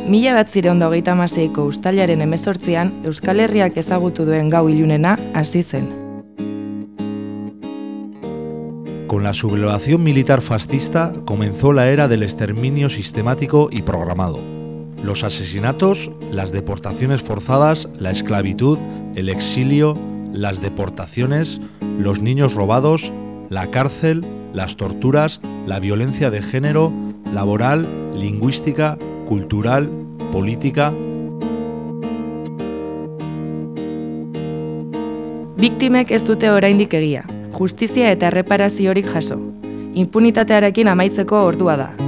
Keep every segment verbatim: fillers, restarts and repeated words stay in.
Mila bederatziehun eta hogeita hamaseiko uztailaren hemezortzian Euskal Herriak ezagutu duen gau ilunena hasi zen. Con la sublevación militar fascista comenzó la era del exterminio sistemático y programado. Los asesinatos, las deportaciones forzadas, la esclavitud, el exilio, las deportaciones, los niños robados, la cárcel, las torturas, la violencia de género, laboral, lingüística, cultural, política. Biktimek ez dute oraindik egia, justizia eta erreparaziorik jaso. Impunitatearekin amaitzeko ordua da.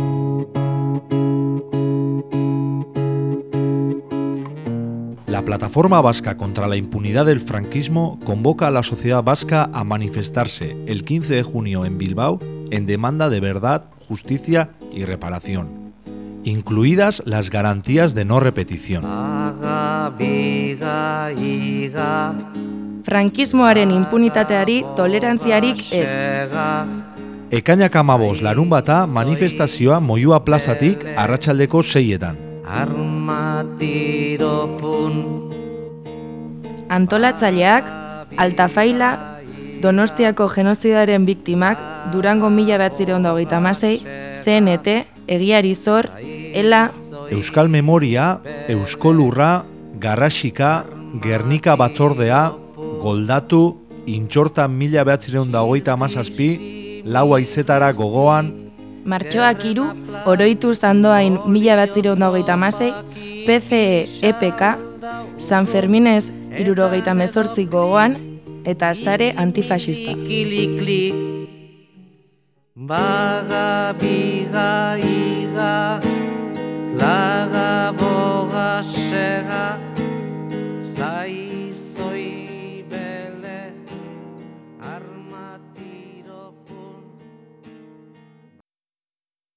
La Plataforma Vasca contra la Impunidad del Franquismo convoca a la sociedad vasca a manifestarse el quince de junio en Bilbao en demanda de verdad, justicia y reparación, incluidas las garantías de no repetición. Frankismoaren impunitateari tolerantziarik ez. Ekainak hamabost larunbata manifestazioa Moyua plazatik arratsaldeko seietan. Antolatzaileak, Altafaila, Donostiako genozidaren biktimak, Durango mila bederatziehun eta hogeita hamasei, C N T, Egiari Zor, Ela, Euskal Memoria, Euskolurra, Garrasika, Gernika Batzordea, Goldatu, Intxorta mila bederatziehun eta hogeita hamazazpi, Lau Haizetara Gogoan, Martxoak hiru, Oroitu Zandoain mila bederatziehun eta hogeita hamasei, P C E E P K, San Ferminez hirurogeita hemezortzi Gogoan, eta Sare Antifaxista. Baga, biga, iga, laga, boga, sega,